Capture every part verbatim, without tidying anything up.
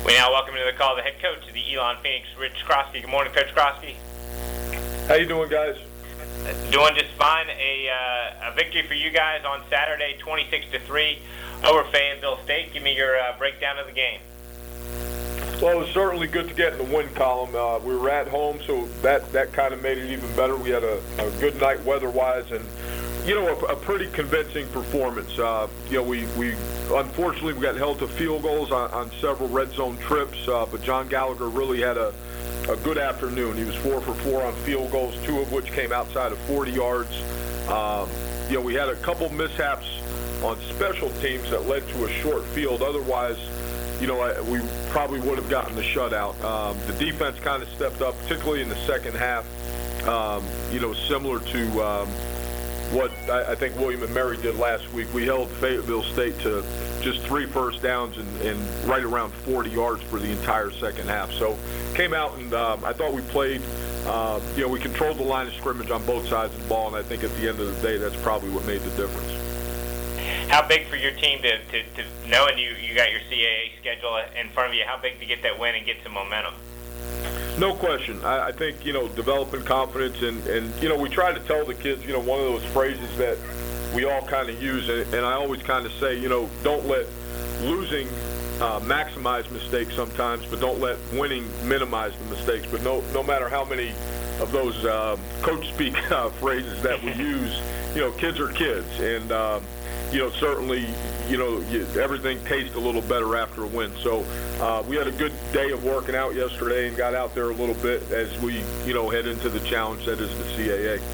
We now welcome to the call the head coach of the Elon Phoenix, Rich Krosky. Good morning, Coach Krosky. How you doing, guys? Doing just fine. A, uh, a victory for you guys on Saturday, twenty-six to three over Fayetteville State. Give me your uh, breakdown of the game. Well, it was certainly good to get in the win column. Uh, we were at home, so that, that kind of made it even better. We had a, a good night weather-wise, and you know, a, a pretty convincing performance. Uh, you know, we, we unfortunately we got held to field goals on, on several red zone trips, uh, but John Gallagher really had a, a good afternoon. He was four for four on field goals, two of which came outside of forty yards. Um, you know, we had a couple mishaps on special teams that led to a short field. Otherwise, you know, I, we probably would have gotten the shutout. Um, the defense kind of stepped up, particularly in the second half. Um, you know, similar to um, what I, I think William and Mary did last week. We held Fayetteville State to just three first downs and, and right around forty yards for the entire second half. So came out and um, I thought we played, uh, you know, we controlled the line of scrimmage on both sides of the ball, and I think at the end of the day that's probably what made the difference. How big for your team to, to, to knowing you, you got your C A A schedule in front of you, how big to get that win and get some momentum? No question. I, I think, you know, developing confidence and, and, you know, we try to tell the kids, you know, one of those phrases that we all kind of use, and, and I always kind of say, you know, don't let losing uh, maximize mistakes sometimes, but don't let winning minimize the mistakes. But no, no matter how many of those uh, coach speak uh, phrases that we use, you know, kids are kids. And, um, you know, certainly, you know, you, everything tastes a little better after a win. So uh, we had a good day of working out yesterday and got out there a little bit as we, you know, head into the challenge that is the C A A.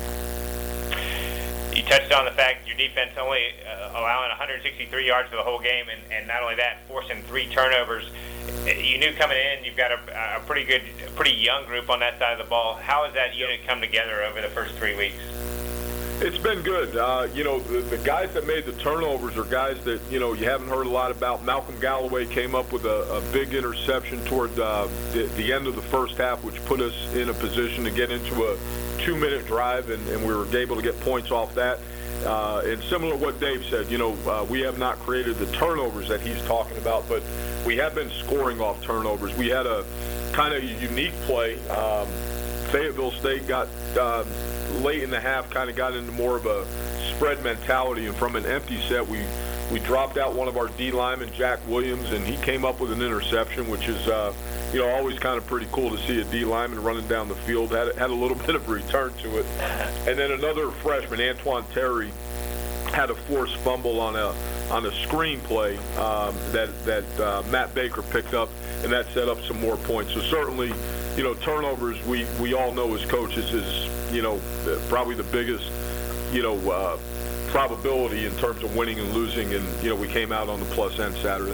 You touched on the fact your defense only uh, allowing one hundred sixty-three yards for the whole game, and, and not only that, forcing three turnovers. You knew coming in you've got a, a pretty good, pretty young group on that side of the ball. How has that unit come together over the first three weeks? It's been good. Uh, you know, the, the guys that made the turnovers are guys that, you know, you haven't heard a lot about. Malcolm Galloway came up with a, a big interception toward uh, the, the end of the first half, which put us in a position to get into a two-minute drive, and, and we were able to get points off that. Uh, and similar to what Dave said, you know, uh, we have not created the turnovers that he's talking about, but we have been scoring off turnovers. We had a kind of unique play. Um, Fayetteville State got uh, late in the half, kind of got into more of a spread mentality, and from an empty set, we we dropped out one of our D linemen, Jack Williams, and he came up with an interception, which is uh, you know, always kind of pretty cool to see a D lineman running down the field. Had had a little bit of a return to it, and then another freshman, Antoine Terry, had a forced fumble on a on a screen play um, that that uh, Matt Baker picked up, and that set up some more points. So certainly, you know, turnovers we we all know as coaches is, you know, probably the biggest, you know, uh, probability in terms of winning and losing, and you know, we came out on the plus end Saturday.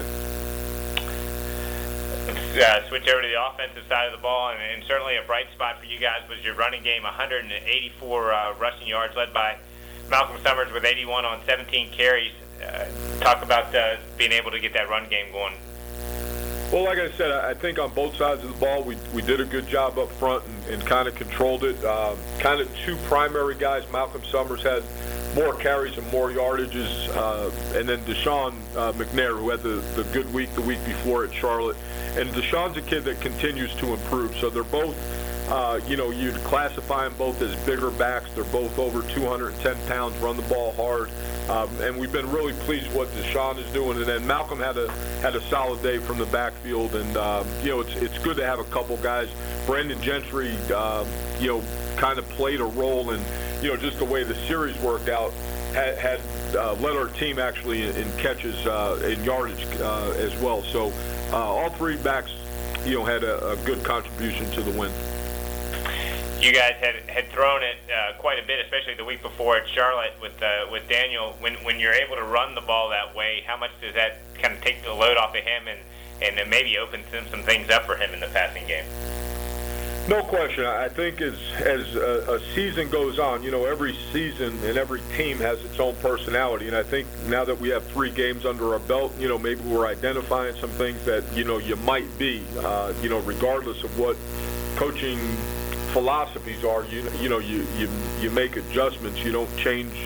Let's uh, switch over to the offensive side of the ball, and, and certainly a bright spot for you guys was your running game, one hundred eighty-four uh, rushing yards, led by Malcolm Summers with eighty-one on seventeen carries. Uh, talk about uh, being able to get that run game going. Well, like I said, I think on both sides of the ball, we we did a good job up front and, and kind of controlled it. Um, kind of two primary guys. Malcolm Summers had more carries and more yardages, uh, and then Deshaun uh, McNair, who had the, the good week the week before at Charlotte. And Deshaun's a kid that continues to improve. So they're both, uh, you know, you'd classify them both as bigger backs. They're both over two hundred ten pounds, run the ball hard. Um, and we've been really pleased with what Deshaun is doing. And then Malcolm had a had a solid day from the backfield. And, um, you know, it's it's good to have a couple guys. Brandon Gentry, um, you know, kind of played a role in, you know, just the way the series worked out, had, had uh, led our team actually in, in catches uh, and yardage uh, as well. So uh, all three backs, you know, had a, a good contribution to the win. You guys had had thrown it uh, quite a bit, especially the week before at Charlotte with uh, with Daniel. When when you're able to run the ball that way, how much does that kind of take the load off of him and and then maybe open some, some things up for him in the passing game? No question. I think as as a, a season goes on, you know, every season and every team has its own personality. And I think now that we have three games under our belt, you know, maybe we're identifying some things that, you know, you might be, uh, you know, regardless of what coaching philosophies are. You you know, you, you you make adjustments. You don't change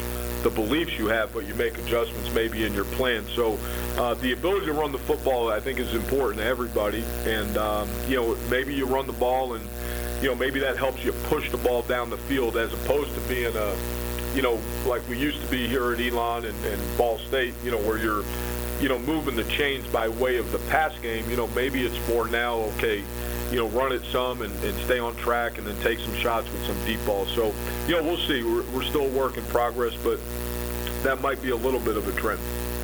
the beliefs you have, but you make adjustments maybe in your plan. So uh, the ability to run the football, I think, is important to everybody. And, um, you know, maybe you run the ball and, you know, maybe that helps you push the ball down the field as opposed to being a, you know, like we used to be here at Elon and, and Ball State, you know, where you're, you know, moving the chains by way of the pass game. You know, maybe it's more now, okay, you know, run it some and, and stay on track and then take some shots with some deep balls. So, you know, we'll see. We're, we're still a work in progress, but that might be a little bit of a trend.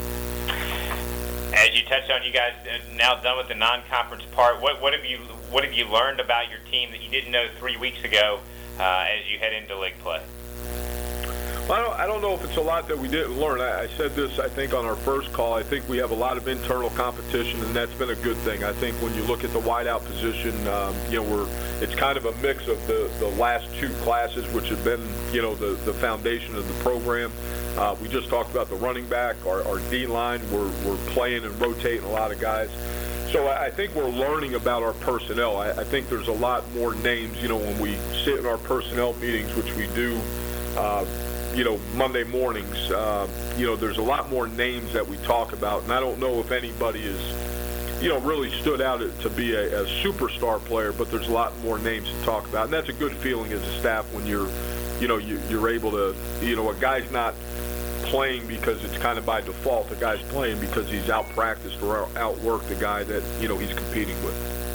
As you touched on, you guys now done with the non-conference part. What, what have you what have you learned about your team that you didn't know three weeks ago uh, as you head into league play? Well, I don't, I don't know if it's a lot that we didn't learn. I, I said this, I think, on our first call. I think we have a lot of internal competition, and that's been a good thing. I think when you look at the wideout position, um, you know, we're it's kind of a mix of the, the last two classes, which have been, you know, the, the foundation of the program. Uh, we just talked about the running back, our, our D-line. We're, we're playing and rotating a lot of guys. So I think we're learning about our personnel. I, I think there's a lot more names, you know, when we sit in our personnel meetings, which we do, uh, you know, Monday mornings, uh, you know, there's a lot more names that we talk about. And I don't know if anybody is, you know, really stood out to be a, a superstar player, but there's a lot more names to talk about. And that's a good feeling as a staff when you're, you know, you, you're able to, you know, a guy's not playing because it's kind of by default. The guy's playing because he's out practiced or outworked the guy that, you know, he's competing with.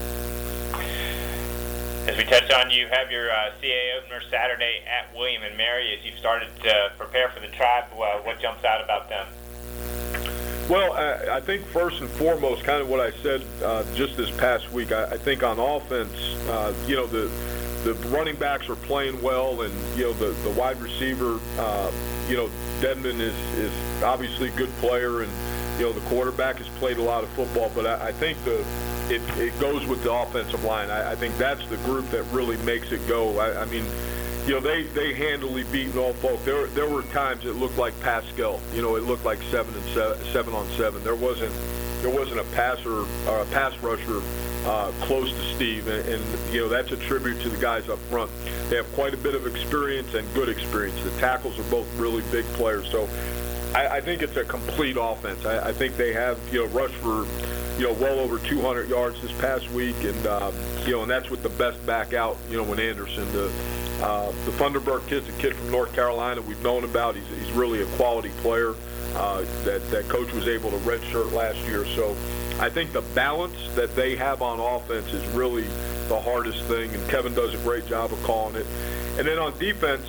As we touched on, you have your uh, C A A opener Saturday at William and Mary. As you've started to prepare for the Tribe, uh, what jumps out about them? Well, I, I think first and foremost, kind of what I said uh, just this past week, I, I think on offense, uh, you know, the the running backs are playing well, and, you know, the, the wide receiver, uh, you know, Dedman is, is obviously a good player, and, you know, the quarterback has played a lot of football, but I, I think the it, it goes with the offensive line. I, I think that's the group that really makes it go. I, I mean, you know, they, they handily beat Norfolk. There there were times it looked like Pascal. You know, it looked like seven and seven, seven on seven. There wasn't there wasn't a passer or a pass rusher uh, close to Steve, and, and you know that's a tribute to the guys up front. They have quite a bit of experience and good experience. The tackles are both really big players, so I, I think it's a complete offense. I, I think they have you know rushed for you know well over two hundred yards this past week, and um, you know and that's with the best back out. You know, when Anderson the Uh, the Thunderbird kid's a kid from North Carolina we've known about. He's, he's really a quality player uh, that, that coach was able to redshirt last year. So I think the balance that they have on offense is really the hardest thing, and Kevin does a great job of calling it. And then on defense,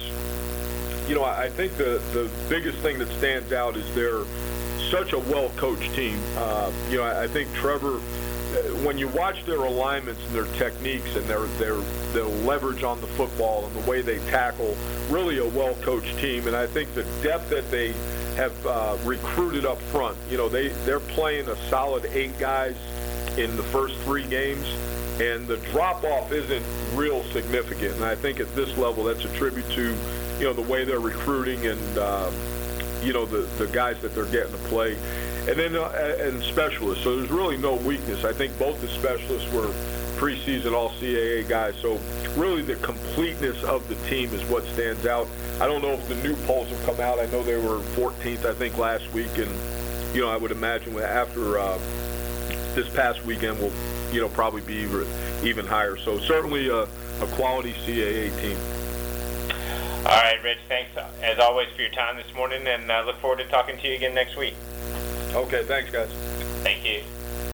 you know, I, I think the, the biggest thing that stands out is they're such a well-coached team. Uh, you know, I, I think Trevor, when you watch their alignments and their techniques and their their their leverage on the football and the way they tackle, really a well-coached team. And I think the depth that they have uh, recruited up front, you know, they they're playing a solid eight guys in the first three games, and the drop-off isn't real significant. And I think at this level, that's a tribute to, you know, the way they're recruiting and um, you know the the guys that they're getting to play. And then uh, and specialists. So there's really no weakness. I think both the specialists were preseason all C A A guys. So really the completeness of the team is what stands out. I don't know if the new polls have come out. I know they were fourteenth, I think, last week. And, you know, I would imagine after uh, this past weekend will, you know, probably be even higher. So certainly a, a quality C A A team. All right, Rich, thanks as always for your time this morning, and uh, look forward to talking to you again next week. Okay, thanks, guys. Thank you.